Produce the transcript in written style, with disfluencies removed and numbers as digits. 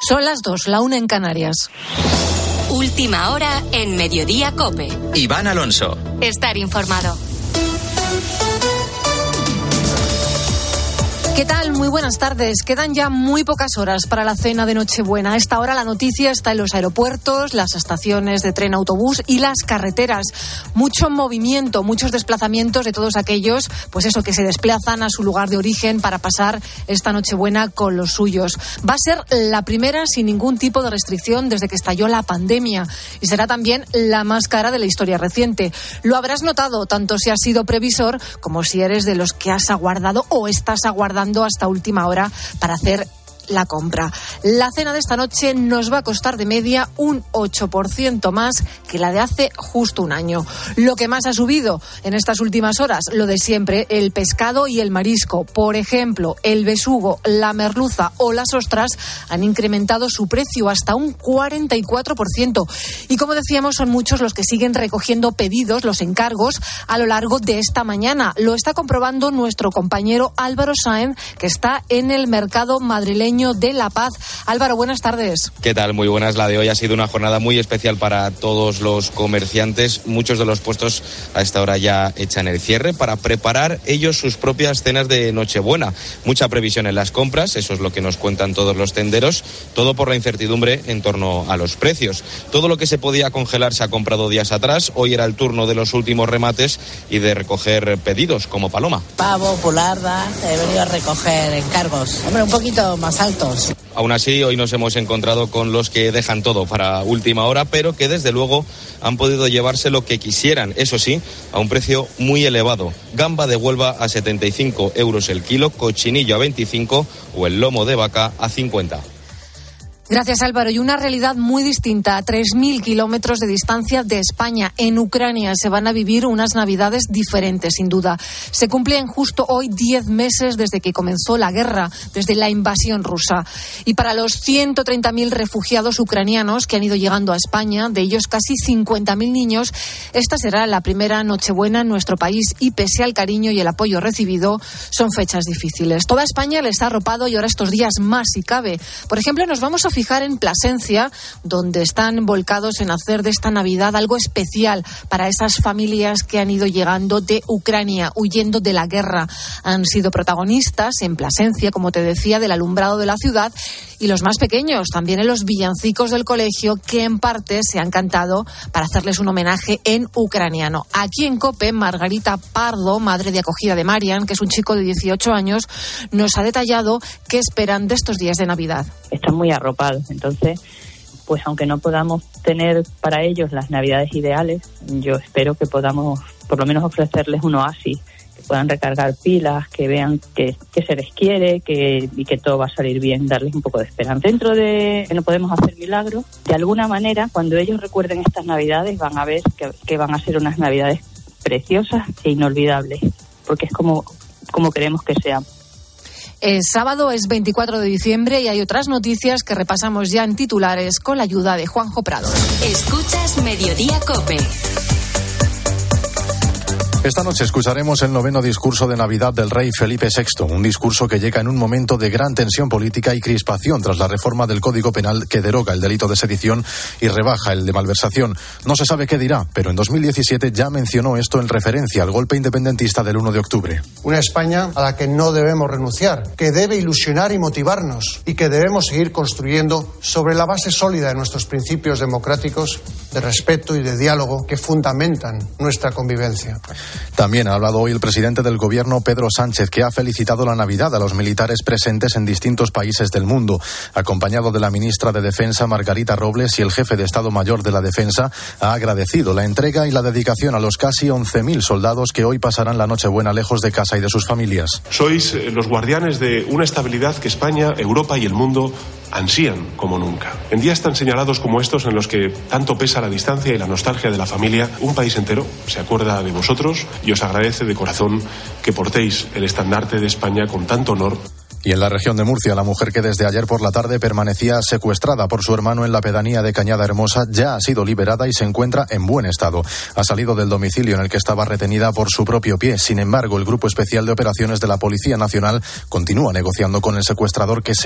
Son las 2, la 1 en Canarias. Última hora en Mediodía COPE. Iván Alonso. Estar informado. ¿Qué tal? Muy buenas tardes. Quedan ya muy pocas horas para la cena de Nochebuena. A esta hora la noticia está en los aeropuertos, las estaciones de tren, autobús y las carreteras. Mucho movimiento, muchos desplazamientos de todos aquellos, pues eso, que se desplazan a su lugar de origen para pasar esta Nochebuena con los suyos. Va a ser la primera sin ningún tipo de restricción desde que estalló la pandemia y será también la más cara de la historia reciente. Lo habrás notado tanto si has sido previsor como si eres de los que has aguardado o estás aguardando hasta última hora para hacer la compra. La cena de esta noche nos va a costar de media un 8% más que la de hace justo un año. Lo que más ha subido en estas últimas horas, lo de siempre, el pescado y el marisco. Por ejemplo, el besugo, la merluza o las ostras han incrementado su precio hasta un 44%. Y como decíamos, son muchos los que siguen recogiendo pedidos, los encargos, a lo largo de esta mañana. Lo está comprobando nuestro compañero Álvaro Sáenz, que está en el mercado madrileño de La Paz. Álvaro, buenas tardes. ¿Qué tal? Muy buenas. La de hoy ha sido una jornada muy especial para todos los comerciantes. Muchos de los puestos a esta hora ya echan el cierre para preparar ellos sus propias cenas de Nochebuena. Mucha previsión en las compras, eso es lo que nos cuentan todos los tenderos, todo por la incertidumbre en torno a los precios. Todo lo que se podía congelar se ha comprado días atrás. Hoy era el turno de los últimos remates y de recoger pedidos, como Paloma. Pavo, pularda, he venido a recoger encargos. Hombre, un poquito más altos. Aún así, hoy nos hemos encontrado con los que dejan todo para última hora, pero que desde luego han podido llevarse lo que quisieran, eso sí, a un precio muy elevado. Gamba de Huelva a 75 euros el kilo, cochinillo a 25 o el lomo de vaca a 50. Gracias, Álvaro. Y una realidad muy distinta. A 3.000 kilómetros de distancia de España, en Ucrania, se van a vivir unas Navidades diferentes, sin duda. Se cumplen justo hoy 10 meses desde que comenzó la guerra, desde la invasión rusa. Y para los 130.000 refugiados ucranianos que han ido llegando a España, de ellos casi 50.000 niños, esta será la primera Nochebuena en nuestro país y, pese al cariño y el apoyo recibido, son fechas difíciles. Toda España les ha arropado y ahora estos días más, si cabe. Por ejemplo, nos vamos a fijar en Plasencia, donde están volcados en hacer de esta Navidad algo especial para esas familias que han ido llegando de Ucrania, huyendo de la guerra. Han sido protagonistas en Plasencia, como te decía, del alumbrado de la ciudad, y los más pequeños también en los villancicos del colegio, que en parte se han cantado para hacerles un homenaje en ucraniano. Aquí en COPE, Margarita Pardo, madre de acogida de Marian, que es un chico de 18 años, nos ha detallado qué esperan de estos días de Navidad. Están muy arropados, entonces, pues aunque no podamos tener para ellos las Navidades ideales, yo espero que podamos por lo menos ofrecerles un oasis, que puedan recargar pilas, que vean que se les quiere y que todo va a salir bien, darles un poco de esperanza. Dentro de que no podemos hacer milagros, de alguna manera, cuando ellos recuerden estas Navidades, van a ver que van a ser unas Navidades preciosas e inolvidables, porque es como queremos que sean. El sábado es 24 de diciembre y hay otras noticias que repasamos ya en titulares con la ayuda de Juanjo Prado. Escuchas Mediodía COPE. Esta noche escucharemos el 9º discurso de Navidad del rey Felipe VI, un discurso que llega en un momento de gran tensión política y crispación tras la reforma del Código Penal que deroga el delito de sedición y rebaja el de malversación. No se sabe qué dirá, pero en 2017 ya mencionó esto en referencia al golpe independentista del 1 de octubre. Una España a la que no debemos renunciar, que debe ilusionar y motivarnos y que debemos seguir construyendo sobre la base sólida de nuestros principios democráticos, de respeto y de diálogo que fundamentan nuestra convivencia. También ha hablado hoy el presidente del gobierno, Pedro Sánchez, que ha felicitado la Navidad a los militares presentes en distintos países del mundo. Acompañado de la ministra de Defensa, Margarita Robles, y el jefe de Estado Mayor de la Defensa, ha agradecido la entrega y la dedicación a los casi 11.000 soldados que hoy pasarán la Nochebuena lejos de casa y de sus familias. Sois los guardianes de una estabilidad que España, Europa y el mundo ansían como nunca. En días tan señalados como estos, en los que tanto pesa la distancia y la nostalgia de la familia, un país entero se acuerda de vosotros y os agradece de corazón que portéis el estandarte de España con tanto honor. Y en la región de Murcia, la mujer que desde ayer por la tarde permanecía secuestrada por su hermano en la pedanía de Cañada Hermosa ya ha sido liberada y se encuentra en buen estado. Ha salido del domicilio en el que estaba retenida por su propio pie. Sin embargo, el Grupo Especial de Operaciones de la Policía Nacional continúa negociando con el secuestrador que se